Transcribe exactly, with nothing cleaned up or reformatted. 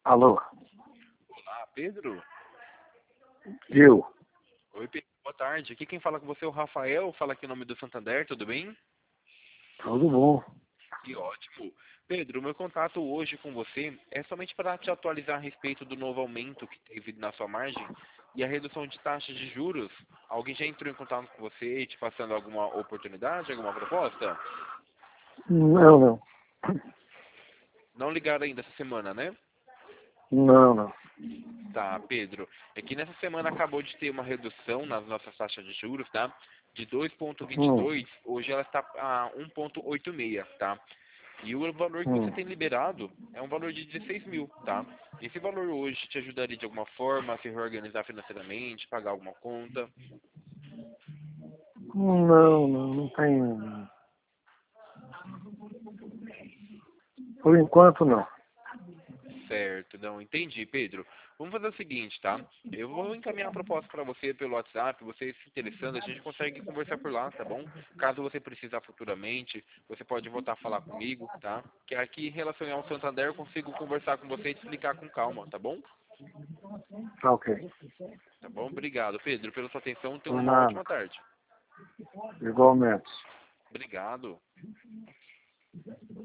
Alô, Olá, Pedro? eu? Oi, Pedro. Boa tarde. Aqui quem fala com você é o Rafael, fala aqui em nome do Santander, tudo bem? Tudo bom? Que ótimo. Pedro, o meu contato hoje com você é somente para te atualizar a respeito do novo aumento que teve na sua margem e a redução de taxas de juros. Alguém já entrou em contato com você, te passando alguma oportunidade, alguma proposta? Não, não. Não ligaram ainda essa semana, né? Não, não. Tá, Pedro. É que nessa semana acabou de ter uma redução nas nossas taxas de juros, tá? De dois vírgula vinte e Hum, dois, hoje ela está a um vírgula oitenta e seis, tá? E o valor que você hum. tem liberado é um valor de dezesseis mil, tá? Esse valor hoje te ajudaria de alguma forma a se reorganizar financeiramente, pagar alguma conta? Não, não, não tem. Por enquanto, não. Certo, não entendi, Pedro. Vamos fazer o seguinte, tá? Eu vou encaminhar a proposta para você pelo WhatsApp, você se interessando, a gente consegue conversar por lá, tá bom? Caso você precisar futuramente, você pode voltar a falar comigo, tá? Que aqui em relação ao Santander eu consigo conversar com você e te explicar com calma, tá bom? Tá ok. Tá bom? Obrigado, Pedro, pela sua atenção. Tenha Por uma nada. ótima tarde. Igualmente. Obrigado.